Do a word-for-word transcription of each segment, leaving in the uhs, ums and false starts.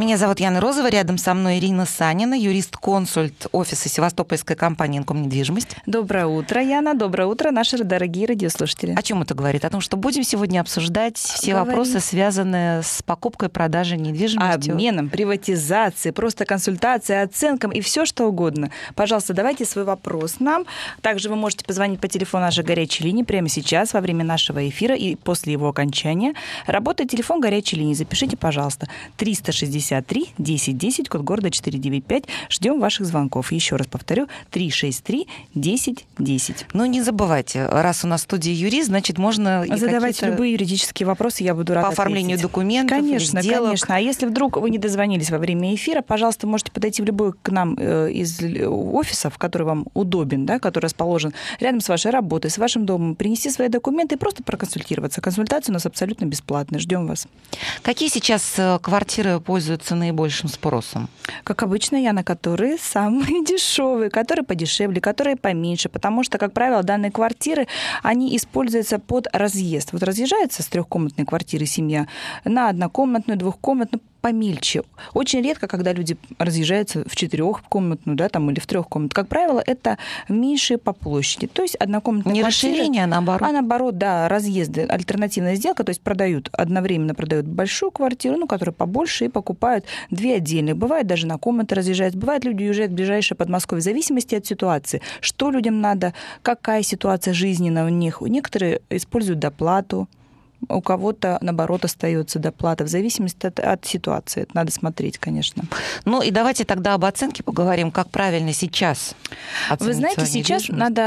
Меня зовут Яна Розова, рядом со мной Ирина Санина, юрист-консульт офиса Севастопольской компании «Инком-недвижимость». Доброе утро, Яна. Доброе утро, наши дорогие радиослушатели. О чем это говорит? О том, что будем сегодня обсуждать все Говорит. вопросы, связанные с покупкой и продажей недвижимости. Обменом, приватизацией, просто консультацией, оценкам и все что угодно. Пожалуйста, давайте свой вопрос нам. Также вы можете позвонить по телефону нашей горячей линии прямо сейчас, во время нашего эфира и после его окончания. Работает телефон горячей линии. Запишите, пожалуйста, триста шестьдесят три десять десять, код города четыреста девяносто пять. Ждем ваших звонков. Еще раз повторю, триста шестьдесят три десять десять. Ну, не забывайте, раз у нас в студии юрист, значит, можно... Задавайте любые юридические вопросы, я буду рада по оформлению ответить. документов, Конечно, сделок. конечно. А если вдруг вы не дозвонились во время эфира, пожалуйста, можете подойти в любой к нам из офисов, который вам удобен, да, который расположен рядом с вашей работой, с вашим домом, принести свои документы и просто проконсультироваться. Консультация у нас абсолютно бесплатная. Ждем вас. Какие сейчас квартиры пользуются наибольшим спросом? Как обычно, Яна, которые самые дешевые, которые подешевле, которые поменьше, потому что, как правило, данные квартиры, они используются под разъезд. Вот разъезжается с трехкомнатной квартиры семья на однокомнатную, двухкомнатную, помельче. Очень редко, когда люди разъезжаются в четырехкомнатную, да, там, или в трехкомнатную. Как правило, это меньшие по площади. То есть однокомнатная не квартира, расширение, а наоборот. А наоборот, да, разъезды, альтернативная сделка, то есть продают, одновременно продают большую квартиру, ну, которая побольше, и покупают две отдельные. Бывает, даже на комнаты разъезжают. Бывает, люди уезжают в ближайшее Подмосковье в зависимости от ситуации. Что людям надо, какая ситуация жизненная у них. Некоторые используют доплату, у кого-то, наоборот, остается доплата, в зависимости от, от ситуации. Это надо смотреть, конечно. Ну и давайте тогда об оценке поговорим, как правильно сейчас оценивать. Вы знаете, сейчас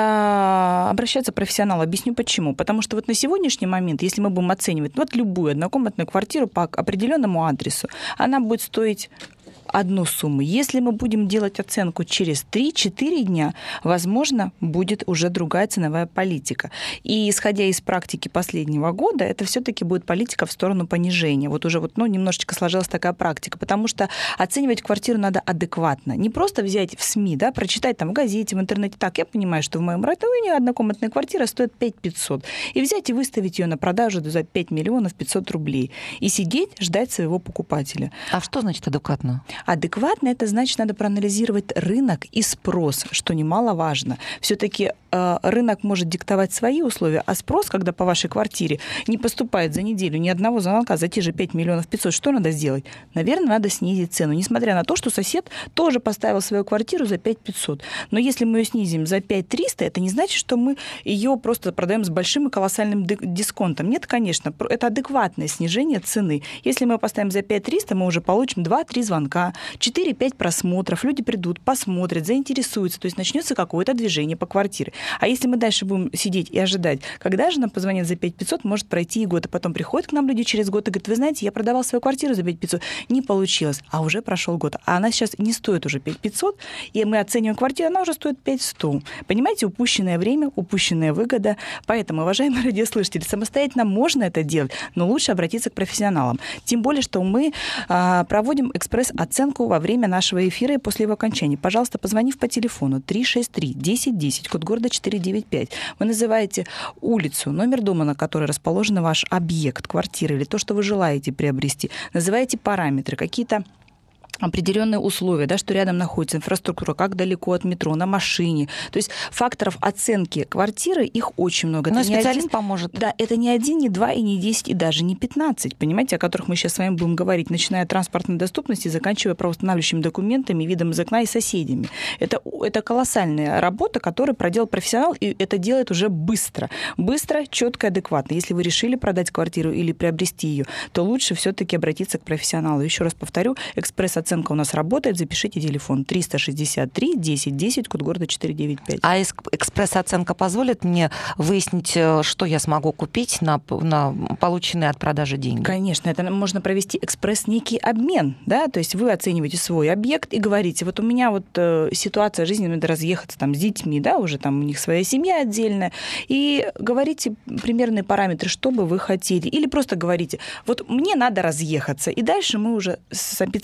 надо обращаться к профессионалу. Объясню почему. Потому что вот на сегодняшний момент, если мы будем оценивать вот любую однокомнатную квартиру по определенному адресу, она будет стоить одну сумму. Если мы будем делать оценку через три-четыре дня, возможно, будет уже другая ценовая политика. И исходя из практики последнего года, это все-таки будет политика в сторону понижения. Вот уже вот, ну, немножечко сложилась такая практика, потому что оценивать квартиру надо адекватно. Не просто взять в СМИ, да, прочитать там в газете, в интернете. Так, я понимаю, что в моем районе однокомнатная квартира стоит пять тысяч пятьсот. И взять и выставить ее на продажу за пять миллионов пятьсот рублей. И сидеть, ждать своего покупателя. А что значит адекватно? Адекватно это значит, надо проанализировать рынок и спрос, что немаловажно. Все-таки э, рынок может диктовать свои условия, а спрос, когда по вашей квартире не поступает за неделю ни одного звонка за те же пять миллионов пятьсот, что надо сделать? Наверное, надо снизить цену, несмотря на то, что сосед тоже поставил свою квартиру за пять тысяч пятьсот. Но если мы ее снизим за пять тысяч триста, это не значит, что мы ее просто продаем с большим и колоссальным дисконтом. Нет, конечно, это адекватное снижение цены. Если мы ее поставим за пять тысяч триста, мы уже получим два-три звонка, четыре-пять просмотров, люди придут, посмотрят, заинтересуются, то есть начнется какое-то движение по квартире. А если мы дальше будем сидеть и ожидать, когда же нам позвонят за пять тысяч пятьсот, может пройти и год, а потом приходят к нам люди через год и говорят: вы знаете, я продавал свою квартиру за пять тысяч пятьсот, не получилось, а уже прошел год, а она сейчас не стоит уже пять тысяч пятьсот, и мы оцениваем квартиру, она уже стоит пять тысяч сто. Понимаете, упущенное время, упущенная выгода. Поэтому, уважаемые радиослушатели, самостоятельно можно это делать, но лучше обратиться к профессионалам. Тем более, что мы а, проводим экспресс-оценку во время нашего эфира и после его окончания. Пожалуйста, позвонив по телефону триста шестьдесят три десять десять, код города четыреста девяносто пять, вы называете улицу, номер дома, на которой расположен ваш объект, квартира или то, что вы желаете приобрести, называете параметры, какие-то определенные условия, да, что рядом находится инфраструктура, как далеко от метро, на машине. То есть факторов оценки квартиры, их очень много. Но это специалист один, поможет. Да, это не один, не два, и не десять, и даже не пятнадцать, понимаете, о которых мы сейчас с вами будем говорить, начиная от транспортной доступности, заканчивая правоустанавливающими документами, видом из окна и соседями. Это, это колоссальная работа, которую проделал профессионал, и это делает уже быстро. Быстро, четко, адекватно. Если вы решили продать квартиру или приобрести ее, то лучше все-таки обратиться к профессионалу. Еще раз повторю, экспресс оценка у нас работает, запишите телефон триста шестьдесят три десять десять, код города четыреста девяносто пять. А экспресс-оценка позволит мне выяснить, что я смогу купить на, на полученные от продажи деньги? Конечно, это можно провести экспресс некий обмен, да, то есть вы оцениваете свой объект и говорите: вот у меня вот э, ситуация жизненная, надо разъехаться там с детьми, да, уже там у них своя семья отдельная, и говорите примерные параметры, что бы вы хотели, или просто говорите: вот мне надо разъехаться, и дальше мы уже, специалист думает,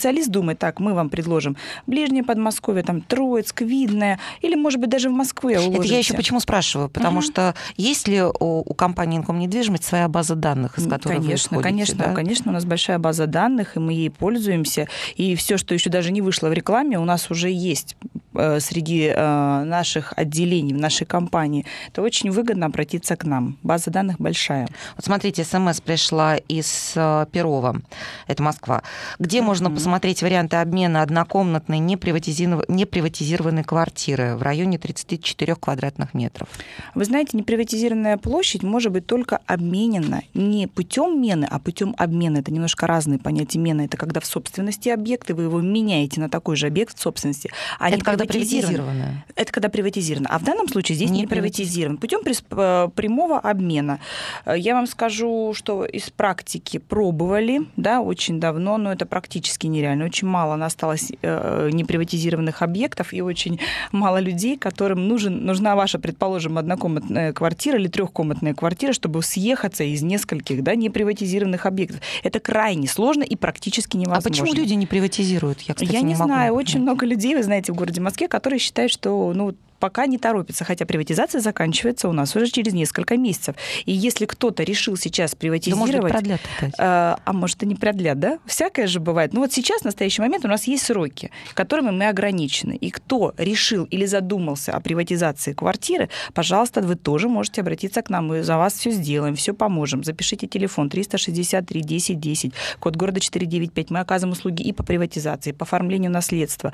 думает, так, мы вам предложим ближнее Подмосковье, там, Троицк, Видное, или, может быть, даже в Москве уложимся. Это я еще почему спрашиваю? Потому угу. что есть ли у, у компании Income недвижимость своя база данных, из которой конечно, вы исходите? Конечно, да? конечно, у нас большая база данных, и мы ей пользуемся. И все, что еще даже не вышло в рекламе, у нас уже есть среди наших отделений, в нашей компании. Это очень выгодно обратиться к нам. База данных большая. Вот смотрите, смс пришла из Перова, это Москва, где mm-hmm. можно посмотреть варианты обмена однокомнатной неприватизированной квартиры в районе тридцать четыре квадратных метров. Вы знаете, неприватизированная площадь может быть только обменена не путем мены, а путем обмена. Это немножко разные понятия. Мена — это когда в собственности объект, и вы его меняете на такой же объект в собственности. А это когда приватизировано. Это когда приватизировано. А в данном случае здесь не, не приватизировано. Путем прямого обмена. Я вам скажу, что из практики пробовали, да, очень давно, но это практически нереально. Очень мало осталось неприватизированных объектов и очень мало людей, которым нужен, нужна ваша, предположим, однокомнатная квартира или трехкомнатная квартира, чтобы съехаться из нескольких, да, неприватизированных объектов. Это крайне сложно и практически невозможно. А почему люди не приватизируют? Я, кстати, Я не, не могу знаю. понять. Очень много людей, вы знаете, в городе Москве, которые считают, что, ну, пока не торопится, хотя приватизация заканчивается у нас уже через несколько месяцев. И если кто-то решил сейчас приватизировать... Да, может быть, продлят опять. А, а может, и не продлят, да? Всякое же бывает. Но вот сейчас, в настоящий момент, у нас есть сроки, которыми мы ограничены. И кто решил или задумался о приватизации квартиры, пожалуйста, вы тоже можете обратиться к нам. Мы за вас все сделаем, все поможем. Запишите телефон триста шестьдесят три десять десять, код города четыре девять пять. Мы оказываем услуги и по приватизации, и по оформлению наследства.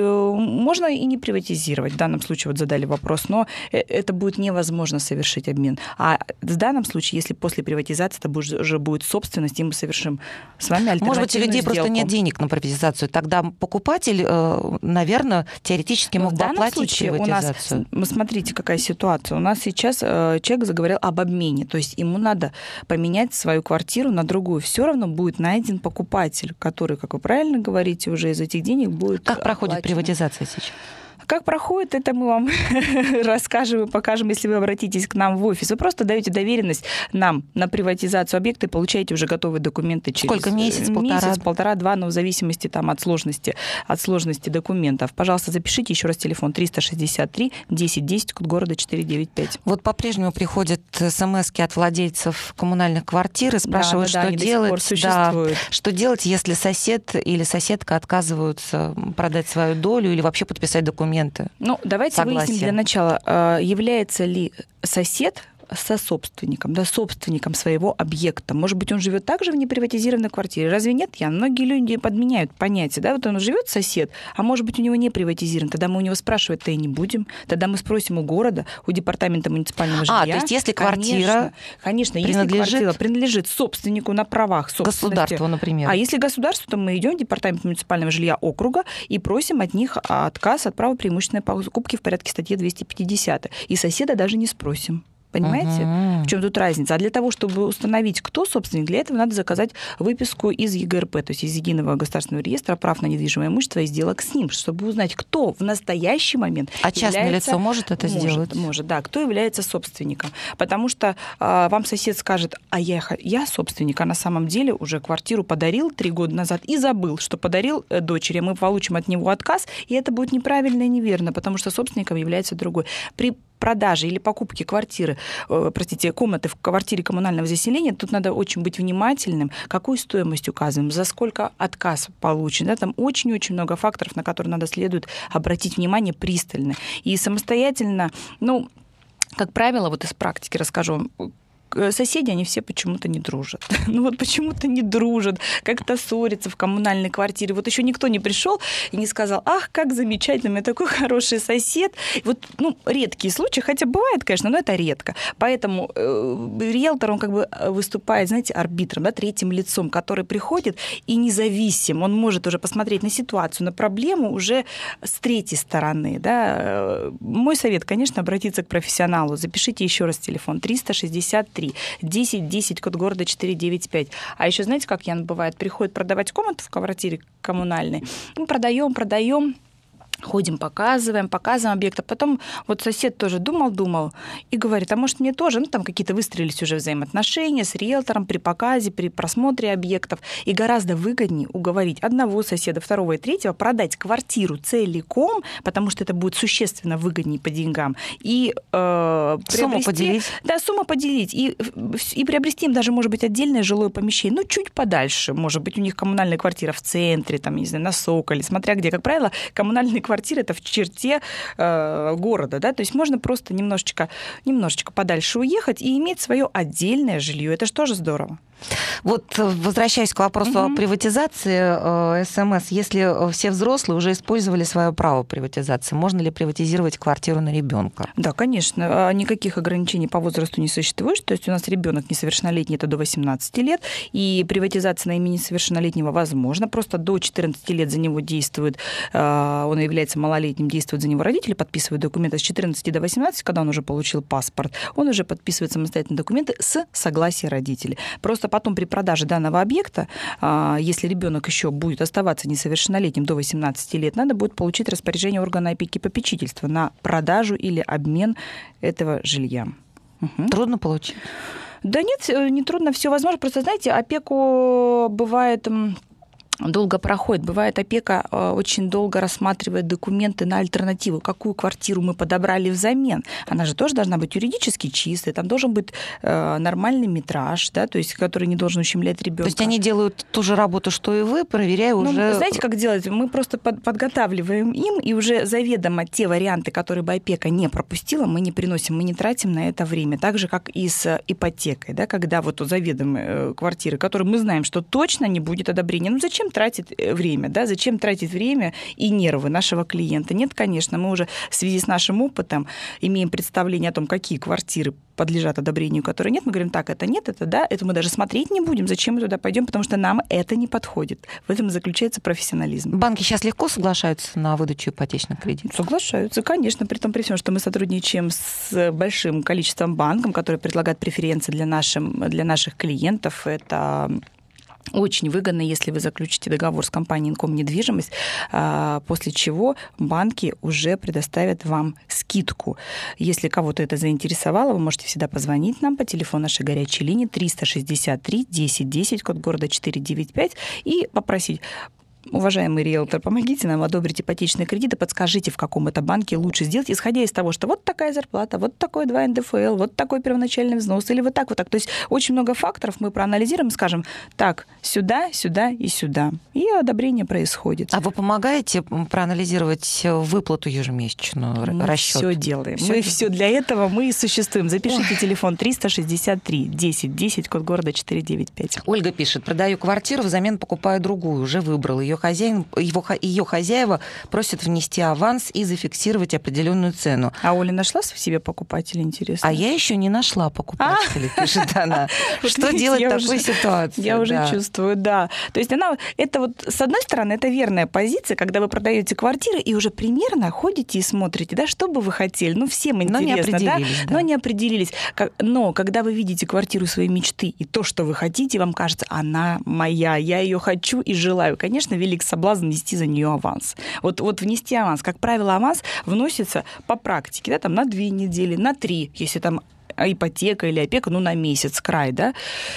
Можно и не приватизировать в данном случае. Вот задали вопрос, но это будет невозможно совершить обмен. А в данном случае, если после приватизации это уже будет собственность, и мы совершим с вами альтернативную Может быть, у людей сделку. просто нет денег на приватизацию. Тогда покупатель, наверное, теоретически мог бы оплатить приватизацию. У нас, смотрите, какая ситуация. У нас сейчас человек заговорил об обмене. То есть ему надо поменять свою квартиру на другую. Все равно будет найден покупатель, который, как вы правильно говорите, уже из этих денег будет Как проходит оплачен. Приватизация сейчас? Как проходит, это мы вам расскажем и покажем, если вы обратитесь к нам в офис. Вы просто даете доверенность нам на приватизацию объекта и получаете уже готовые документы через Сколько? Месяц, полтора? Месяц, полтора-два, но в зависимости там, от сложности, от сложности документов. Пожалуйста, запишите еще раз телефон триста шестьдесят три десять десять, код города четыре девять пять. Вот по-прежнему приходят смски от владельцев коммунальных квартир и спрашивают, да, да, что да, делать, да, что делать, если сосед или соседка отказываются продать свою долю или вообще подписать документы. Ну, давайте Согласие. выясним для начала, является ли сосед сособственником, да, собственником своего объекта. Может быть, он живет также в неприватизированной квартире. Разве нет? Я. Многие люди подменяют понятие. Да? Вот он живет сосед, а может быть, у него не приватизирован. Тогда мы у него спрашивать-то и не будем. Тогда мы спросим у города, у департамента муниципального жилья. А, то есть если квартира конечно, конечно, принадлежит... если квартира принадлежит собственнику на правах собственности. Государству, например. А если государство, то мы идем в департамент муниципального жилья округа и просим от них отказ от права преимущественной покупки в порядке статьи двести пятьдесят. И соседа даже не спросим. Понимаете, uh-huh. в чем тут разница? А для того, чтобы установить, кто собственник, для этого надо заказать выписку из е гэ эр пэ, то есть из Единого государственного реестра прав на недвижимое имущество и сделок с ним, чтобы узнать, кто в настоящий момент А частное является... лицо может это может, сделать? Может, да. Кто является собственником? Потому что а, вам сосед скажет, а я, я собственник, а на самом деле уже квартиру подарил три года назад и забыл, что подарил дочери. Мы получим от него отказ, и это будет неправильно и неверно, потому что собственником является другой. При продажи или покупки квартиры, э, простите, комнаты в квартире коммунального заселения, тут надо очень быть внимательным, какую стоимость указываем, за сколько отказ получен. Да, там очень-очень много факторов, на которые надо следует обратить внимание пристально. И самостоятельно, ну, как правило, вот из практики расскажу вам, соседи, они все почему-то не дружат. Ну вот почему-то не дружат, как-то ссорятся в коммунальной квартире. Вот еще никто не пришел и не сказал, ах, как замечательно, у меня такой хороший сосед. Вот, ну, редкие случаи, хотя бывает, конечно, но это редко. Поэтому э, риэлтор, он как бы выступает, знаете, арбитром, да, третьим лицом, который приходит и независим. Он может уже посмотреть на ситуацию, на проблему уже с третьей стороны. Да. Мой совет, конечно, обратиться к профессионалу. Запишите еще раз телефон триста шестьдесят три десять десять, код города четыре девять пять. А еще знаете, как, Ян, бывает, приходит продавать комнату в квартире коммунальной, мы продаем, продаем, Ходим, показываем, показываем объект. А потом вот сосед тоже думал-думал и говорит, а может мне тоже, ну там какие-то выстроились уже взаимоотношения с риэлтором при показе, при просмотре объектов. И гораздо выгоднее уговорить одного соседа, второго и третьего продать квартиру целиком, потому что это будет существенно выгоднее по деньгам. И э, сумму поделить. Да, сумму поделить. И, и приобрести им даже, может быть, отдельное жилое помещение. Ну, чуть подальше. Может быть, у них коммунальная квартира в центре, там, не знаю, на Соколе, смотря где. Как правило, коммунальные квартира это в черте э, города, да, то есть можно просто немножечко, немножечко подальше уехать и иметь свое отдельное жилье. Это же тоже здорово. Вот возвращаясь к вопросу угу. о приватизации, э, СМС, если все взрослые уже использовали свое право приватизации, можно ли приватизировать квартиру на ребенка? Да, конечно. Никаких ограничений по возрасту не существует. То есть у нас ребенок несовершеннолетний, это до восемнадцати лет, и приватизация на имя несовершеннолетнего возможна. Просто до четырнадцати лет за него действует, э, он является малолетним, действуют за него родители, подписывают документы с четырнадцати до восемнадцати, когда он уже получил паспорт, он уже подписывает самостоятельно документы с согласия родителей. Просто потом при продаже данного объекта, если ребенок еще будет оставаться несовершеннолетним до восемнадцати лет, надо будет получить распоряжение органа опеки и попечительства на продажу или обмен этого жилья. Угу. Трудно получить? Да нет, не трудно, все возможно. Просто, знаете, опеку бывает... долго проходит. Бывает, опека очень долго рассматривает документы на альтернативу, какую квартиру мы подобрали взамен. Она же тоже должна быть юридически чистой, там должен быть нормальный метраж, да, то есть, который не должен ущемлять ребенка. То есть они делают ту же работу, что и вы, проверяя ну, уже... Знаете, как делать? Мы просто подготавливаем им, и уже заведомо те варианты, которые бы опека не пропустила, мы не приносим, мы не тратим на это время. Так же, как и с ипотекой, да, когда вот заведомые квартиры, которые мы знаем, что точно не будет одобрения. Ну, зачем тратить время, да, зачем тратить время и нервы нашего клиента? Нет, конечно, мы уже в связи с нашим опытом имеем представление о том, какие квартиры подлежат одобрению, которые нет. Мы говорим, так, это нет, это да, это мы даже смотреть не будем, зачем мы туда пойдем, потому что нам это не подходит. В этом заключается профессионализм. Банки сейчас легко соглашаются на выдачу ипотечных кредитов? Соглашаются, конечно, при том, при всем, что мы сотрудничаем с большим количеством банков, которые предлагают преференции для, нашим, для наших клиентов. Это очень выгодно, если вы заключите договор с компанией Инком недвижимость, после чего банки уже предоставят вам скидку. Если кого-то это заинтересовало, вы можете всегда позвонить нам по телефону нашей горячей линии триста шестьдесят три десять десять, код города четыреста девяносто пять, и попросить: уважаемый риэлтор, помогите нам одобрить ипотечные кредиты, подскажите, в каком это банке лучше сделать, исходя из того, что вот такая зарплата, вот такой два эн дэ эф эл, вот такой первоначальный взнос, или вот так, вот так. То есть очень много факторов мы проанализируем и скажем, так, сюда, сюда и сюда. И одобрение происходит. А вы помогаете проанализировать выплату ежемесячную, мы расчет? Все делаем. Всё мы делаем. все для этого, мы и существуем. Запишите телефон триста шестьдесят три десять десять, код города четыреста девяносто пять. Ольга пишет: продаю квартиру, взамен покупаю другую, уже выбрала. Ее хозяин, его, ее хозяева просят внести аванс и зафиксировать определенную цену. А Оля нашла в себе покупателя, интересно? А я еще не нашла покупателя, пишет она. Что делать в такой ситуации? Я уже чувствую, да. То есть она, это вот, с одной стороны, это верная позиция, когда вы продаете квартиры и уже примерно ходите и смотрите, да, что бы вы хотели. Ну, всем интересно, да? Но не определились. Но когда вы видите квартиру своей мечты и то, что вы хотите, вам кажется, она моя, я ее хочу и желаю. Конечно, велик соблазн внести за нее аванс. Вот, вот внести аванс. Как правило, аванс вносится по практике, да, там на две недели, на три, если там ипотека или опека, ну, на месяц край, да.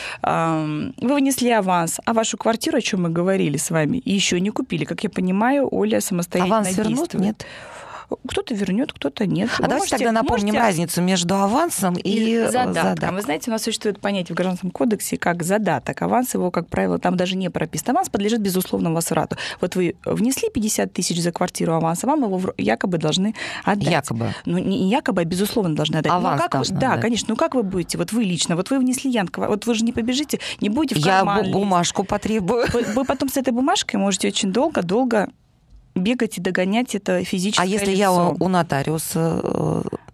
Вы внесли аванс, а вашу квартиру, о чем мы говорили с вами, еще не купили. Как я понимаю, Оля самостоятельно аванс действует. Вернут? Нет. Кто-то вернет, кто-то нет. А вы давайте можете, тогда напомним можете... разницу между авансом и, и задатком. задатком. Вы знаете, у нас существует понятие в Гражданском кодексе как задаток. Аванс его, как правило, там даже не прописан. Аванс подлежит безусловному возврату. Вот вы внесли пятьдесят тысяч за квартиру аванса, вам его якобы должны отдать. Якобы. Ну, не якобы, а безусловно должны отдать. Аванс как должны Да, отдать. конечно. Ну, как вы будете? Вот вы лично, вот вы внесли Янка, вот вы же не побежите, не будете в карман. Я бумажку потребую. Вы, вы потом с этой бумажкой можете очень долго-долго бегать и догонять это физическое А если лицо. я у, у нотариуса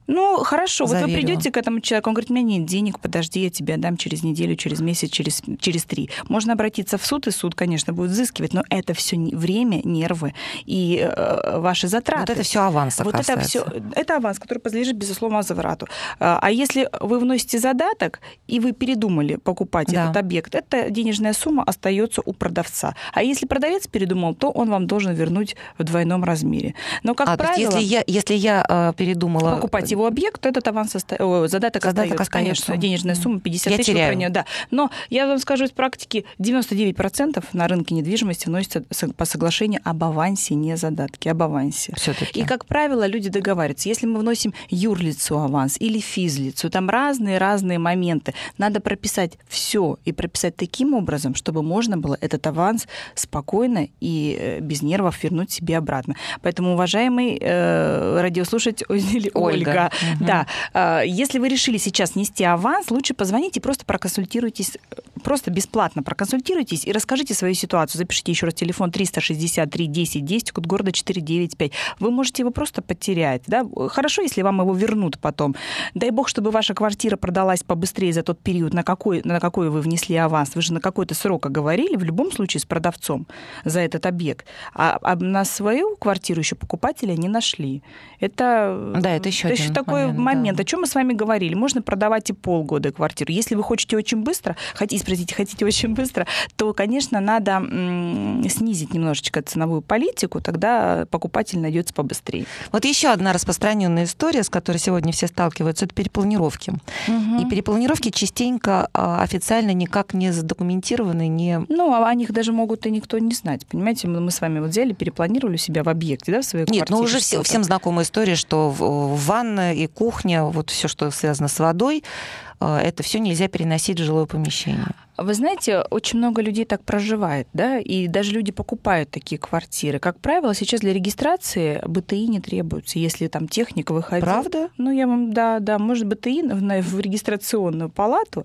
Ну, хорошо, заверила. Вот вы придете к этому человеку, он говорит, у меня нет денег, подожди, я тебе отдам через неделю, через месяц, через, через три. Можно обратиться в суд, и суд, конечно, будет взыскивать, но это все время, нервы и э, ваши затраты. Вот это все аванса Вот касается. это все, это аванс, который подлежит, безусловно, возврату. А если вы вносите задаток, и вы передумали покупать да. этот объект, эта денежная сумма остается у продавца. А если продавец передумал, то он вам должен вернуть в двойном размере. Но, как а, правило... То есть, если я, если я э, передумала... Покупать его объект, то этот аванс оста... О, задаток, задаток остается, конечно. Денежная сумма пятьдесят тысяч. Я теряю. Да. Но я вам скажу из практики, девяносто девять процентов на рынке недвижимости вносятся по соглашению об авансе, не задатке, об авансе. Всё-таки. И, как правило, люди договариваются. Если мы вносим юрлицу аванс или физлицу, там разные-разные моменты. Надо прописать все и прописать таким образом, чтобы можно было этот аванс спокойно и без нервов вернуть себе обратно. Поэтому, уважаемый э, радиослушатель Ольга, Ольга угу. да, э, если вы решили сейчас нести аванс, лучше позвоните и просто проконсультируйтесь, просто бесплатно проконсультируйтесь и расскажите свою ситуацию. Запишите еще раз телефон триста шестьдесят три десять десять, код города четыреста девяносто пять. Вы можете его просто потерять. Да? Хорошо, если вам его вернут потом. Дай бог, чтобы ваша квартира продалась побыстрее за тот период, на какой, на какой вы внесли аванс. Вы же на какой-то срок оговорили, в любом случае, с продавцом за этот объект. А, а на свою квартиру еще покупателя не нашли. Это, да, это еще, это один еще такой момент. момент. Да. О чем мы с вами говорили? Можно продавать и полгода квартиру. Если вы хотите очень быстро, хотите, простите, хотите очень быстро, то, конечно, надо м- снизить немножечко ценовую политику, тогда покупатель найдется побыстрее. Вот еще одна распространенная история, с которой сегодня все сталкиваются, это перепланировки. Угу. И перепланировки частенько официально никак не задокументированы, не... Ну, о них даже могут и никто не знать. Понимаете, мы с вами вот взяли, перепланировали себя в объекте, да, в своей Нет, квартире. Нет, ну уже все, всем знакомая история, что в ванна и кухня, вот все, что связано с водой, это все нельзя переносить в жилое помещение. Вы знаете, очень много людей так проживает, да, и даже люди покупают такие квартиры. Как правило, сейчас для регистрации БТИ не требуется, если там техника выходит. Правда? Ну, я вам, да, да, может, БТИ в, в регистрационную палату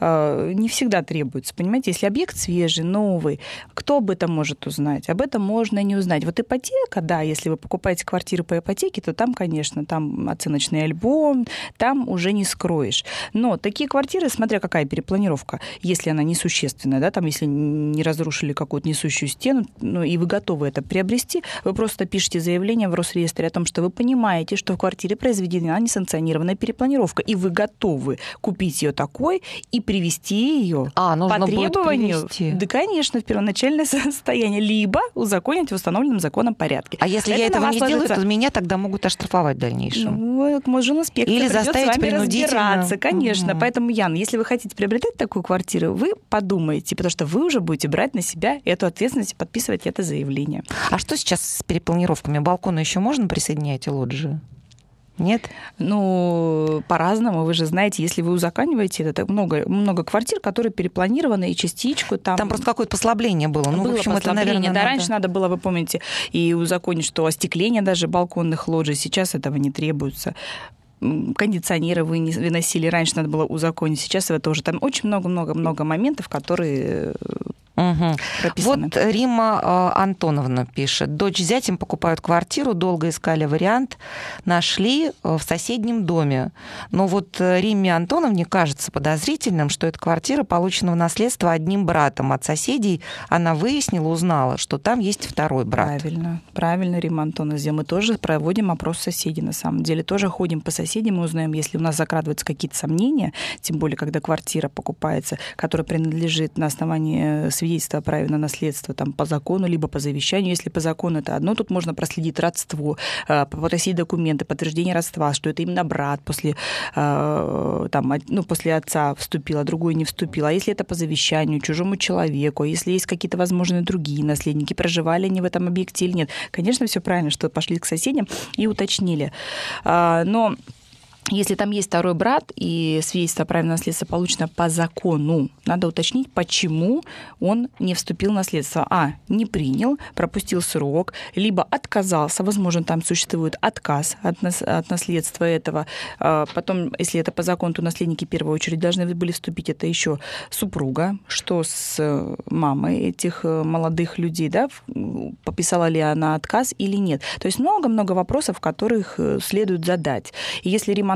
э, не всегда требуется, понимаете? Если объект свежий, новый, кто об этом может узнать? Об этом можно не узнать. Вот ипотека, да, если вы покупаете квартиру по ипотеке, то там, конечно, там оценочный альбом, там уже не скроешь. Но такие квартиры, смотря какая перепланировка, если она несущественная, да, там, если не разрушили какую-то несущую стену, ну, и вы готовы это приобрести, вы просто пишете заявление в Росреестре о том, что вы понимаете, что в квартире произведена несанкционированная перепланировка, и вы готовы купить ее такой и привести ее а, по требованию, да, конечно, в первоначальное состояние, либо узаконить в установленном законом порядке. А если это я этого не ложится... сделаю, то меня тогда могут оштрафовать в дальнейшем. Ну, может, инспекция или придёт заставить с вами принудительно. разбираться, конечно. Угу. Поэтому, Ян, если вы хотите приобретать такую квартиру, вы подумайте, потому что вы уже будете брать на себя эту ответственность и подписывать это заявление. А что сейчас с перепланировками? Балконы еще можно присоединять и лоджии? Нет? Ну, по-разному. Вы же знаете, если вы узакониваете, это много, много квартир, которые перепланированы, и частичку там... Там просто какое-то послабление было. Ну, было в общем, послабление. это, наверное, да, надо... раньше надо было, вы помните, и узаконить, что остекление даже балконных лоджий. Сейчас этого не требуется. Кондиционеры вы не выносили, раньше надо было узаконить, сейчас это тоже. Там очень много-много-много моментов, которые... Угу. Вот Римма Антоновна пишет. Дочь с зятем покупают квартиру, долго искали вариант, нашли в соседнем доме. Но вот Римме Антоновне кажется подозрительным, что эта квартира получена в наследство одним братом. От соседей она выяснила, узнала, что там есть второй брат. Правильно, правильно, Римма Антоновна. Мы тоже проводим опрос соседей, на самом деле. Тоже ходим по соседям и узнаем, если у нас закрадываются какие-то сомнения, тем более, когда квартира покупается, которая принадлежит на основании свидетельства о праве на наследство там, по закону, либо по завещанию. Если по закону это одно, тут можно проследить родство, попросить документы, подтверждение родства, что это именно брат после, там, ну, после отца вступил, а другой не вступил. А если это по завещанию, чужому человеку, если есть какие-то возможные другие наследники, проживали они в этом объекте или нет. Конечно, все правильно, что пошли к соседям и уточнили. Но если там есть второй брат и свидетельство о праве на наследство получено по закону, надо уточнить, почему он не вступил в наследство. А, не принял, пропустил срок, либо отказался, возможно, там существует отказ от, нас, от наследства этого. Потом, если это по закону, то наследники в первую очередь должны были вступить, это еще супруга, что с мамой этих молодых людей, да, подписала ли она отказ или нет. То есть много-много вопросов, которых следует задать. И если Римма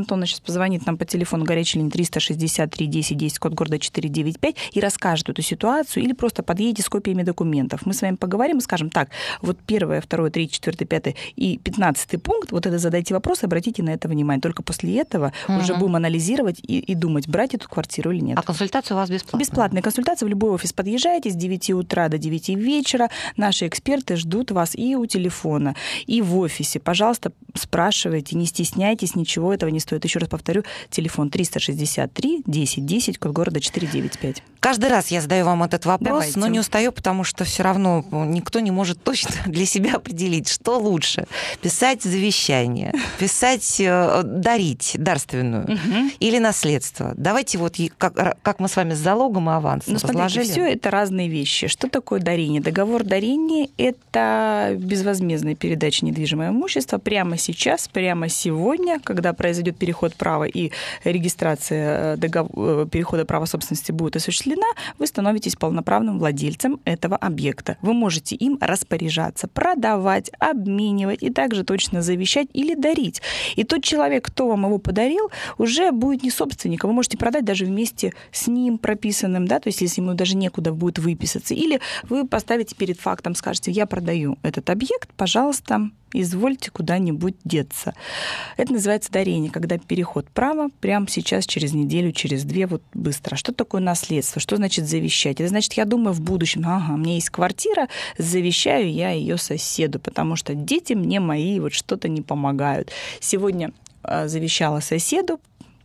Антон сейчас позвонит нам по телефону горячей линии триста шестьдесят три десять десять, код города четыреста девяносто пять, и расскажет эту ситуацию, или просто подъедете с копиями документов. Мы с вами поговорим и скажем, так, вот первое, второе, третье, четвертое, пятое и пятнадцатый пункт, вот это задайте вопрос, обратите на это внимание. Только после этого угу. уже будем анализировать и, и думать, брать эту квартиру или нет. А консультация у вас бесплатная? Бесплатная консультация. В любой офис подъезжаете с девяти утра до девяти вечера. Наши эксперты ждут вас и у телефона, и в офисе. Пожалуйста, спрашивайте, не стесняйтесь, ничего этого не стоит. Еще раз повторю, телефон триста шестьдесят три десять десять, код города четыреста девяносто пять. Каждый раз я задаю вам этот вопрос, Давайте. но не устаю, потому что все равно никто не может точно для себя определить, что лучше. Писать завещание, писать, дарить дарственную угу. или наследство. Давайте вот, как, как мы с вами с залогом и авансом ну, разложили. Смотрите, все это разные вещи. Что такое дарение? Договор дарения – это безвозмездная передача недвижимого имущества прямо сейчас, прямо сегодня, когда произойдет переход права и регистрация договор, перехода права собственности будет осуществлена, вы становитесь полноправным владельцем этого объекта. Вы можете им распоряжаться, продавать, обменивать и также точно завещать или дарить. И тот человек, кто вам его подарил, уже будет не собственником. Вы можете продать даже вместе с ним прописанным, да, то есть если ему даже некуда будет выписаться. Или вы поставите перед фактом, скажете, я продаю этот объект, пожалуйста, извольте куда-нибудь деться. Это называется дарение, когда переход права прямо сейчас, через неделю, через две, вот быстро. Что такое наследство? Что значит завещать? Это значит, я думаю в будущем, ага, у меня есть квартира, завещаю я ее соседу, потому что дети мне мои вот что-то не помогают. Сегодня завещала соседу,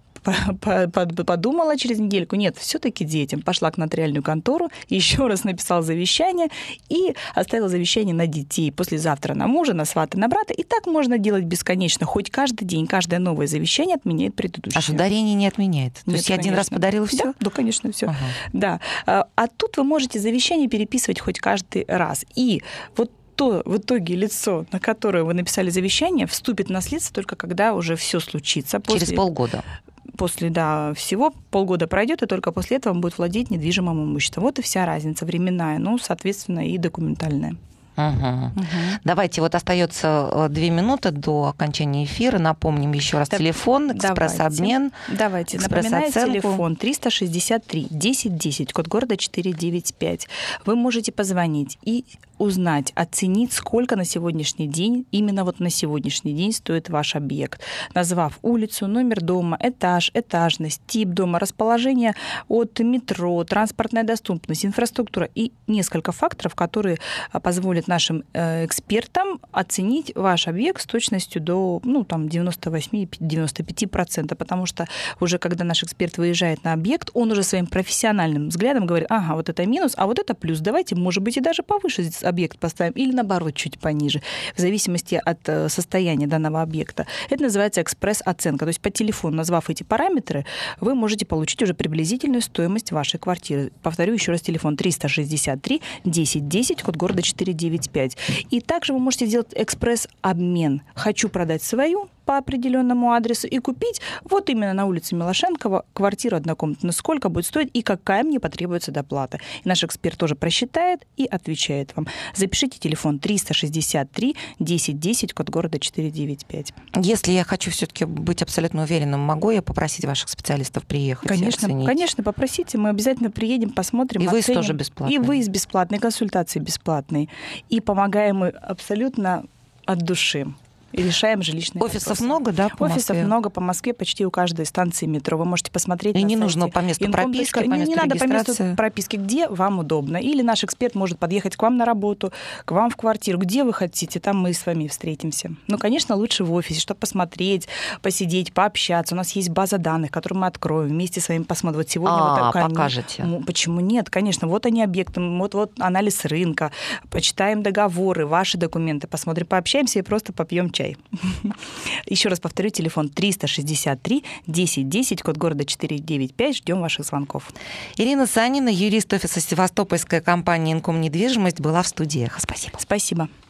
подумала через недельку, нет, все-таки детям. Пошла к нотариальную контору, еще раз написала завещание и оставила завещание на детей. Послезавтра на мужа, на свата, на брата. И так можно делать бесконечно. Хоть каждый день, каждое новое завещание отменяет предыдущее. А что дарение не отменяет? То Нет, есть я конечно. один раз подарила все? Да, да, конечно, все. Ага. Да. А тут вы можете завещание переписывать хоть каждый раз. И вот то в итоге лицо, на которое вы написали завещание, вступит в наследство только когда уже все случится. После... Через полгода. После, да, всего полгода пройдет, и только после этого он будет владеть недвижимым имуществом. Вот и вся разница временная, ну, соответственно, и документальная. Угу. Угу. Давайте, вот остается две минуты до окончания эфира. Напомним еще раз да, телефон, экспресс-обмен. Давайте, напоминаю, телефон триста шестьдесят три десять десять, код города четыреста девяносто пять. Вы можете позвонить и узнать, оценить, сколько на сегодняшний день, именно вот на сегодняшний день стоит ваш объект, назвав улицу, номер дома, этаж, этажность, тип дома, расположение от метро, транспортная доступность, инфраструктура и несколько факторов, которые позволят нашим экспертам оценить ваш объект с точностью до ну, там, девяносто восемь - девяносто пять процентов, потому что уже когда наш эксперт выезжает на объект, он уже своим профессиональным взглядом говорит, ага, вот это минус, а вот это плюс, давайте, может быть, и даже повыше объект поставим, или наоборот, чуть пониже, в зависимости от состояния данного объекта. Это называется экспресс-оценка. То есть по телефону, назвав эти параметры, вы можете получить уже приблизительную стоимость вашей квартиры. Повторю еще раз, телефон триста шестьдесят три десять десять, код города четыреста девяносто пять. И также вы можете сделать экспресс-обмен. Хочу продать свою по определенному адресу и купить вот именно на улице Милошенкова квартиру однокомнатную. Сколько будет стоить и какая мне потребуется доплата. И наш эксперт тоже просчитает и отвечает вам. Запишите телефон триста шестьдесят три десять десять, код города четыреста девяносто пять. Если я хочу все-таки быть абсолютно уверенным, могу я попросить ваших специалистов приехать? Конечно, оценить? Конечно, попросите. Мы обязательно приедем, посмотрим, и оценим. выезд тоже бесплатный. И выезд бесплатный, консультации бесплатные. И помогаем мы абсолютно от души. И решаем жилищные Офисов вопросы. много, да, по Офисов Москве? много по Москве, почти у каждой станции метро. Вы можете посмотреть и на не сайте нужно по месту прописки, по месту не, не надо по месту регистрации. прописки, где вам удобно. Или наш эксперт может подъехать к вам на работу, к вам в квартиру, где вы хотите, там мы с вами встретимся. Ну, конечно, лучше в офисе, чтобы посмотреть, посидеть, пообщаться. У нас есть база данных, которую мы откроем, вместе с вами посмотрим. Вот сегодня а, вот такая... покажете. Ну, почему нет? Конечно, вот они объекты, вот, вот анализ рынка, почитаем договоры, ваши документы, посмотрим, пообщаемся и просто попьем чай. Еще раз повторю, телефон триста шестьдесят три десять десять, код города четыреста девяносто пять. Ждем ваших звонков. Ирина Санина, юрист офиса Севастопольской компании «Инком Недвижимость», была в студии. Спасибо. Спасибо.